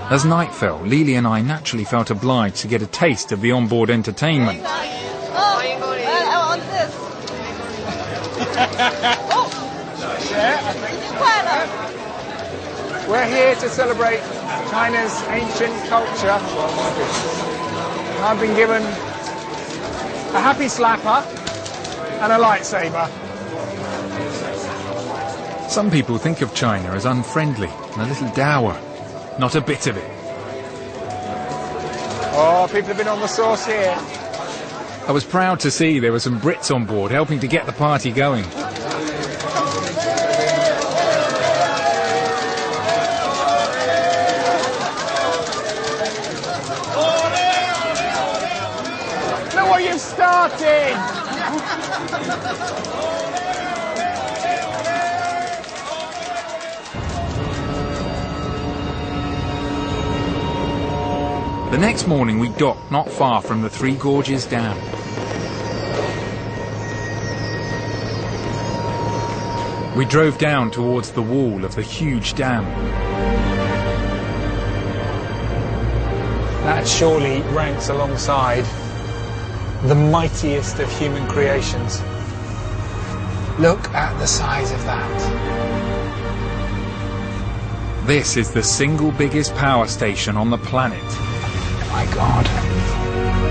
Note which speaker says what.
Speaker 1: As night fell, Lily and I naturally felt obliged to get a taste of the onboard entertainment.
Speaker 2: We're here to celebrate China's ancient culture. I've been given a happy slapper and a lightsaber.
Speaker 1: Some people think of China as unfriendly and a little dour. Not a bit of it.
Speaker 2: Oh, people have been on the sauce here.
Speaker 1: I was proud to see there were some Brits on board helping to get the party going.
Speaker 2: Look what you've started!
Speaker 1: The next morning we docked not far from the Three Gorges Dam. We drove down towards the wall of the huge dam.
Speaker 2: That surely ranks alongside the mightiest of human creations. Look at the size of that.
Speaker 1: This is the single biggest power station on the planet.
Speaker 2: My God.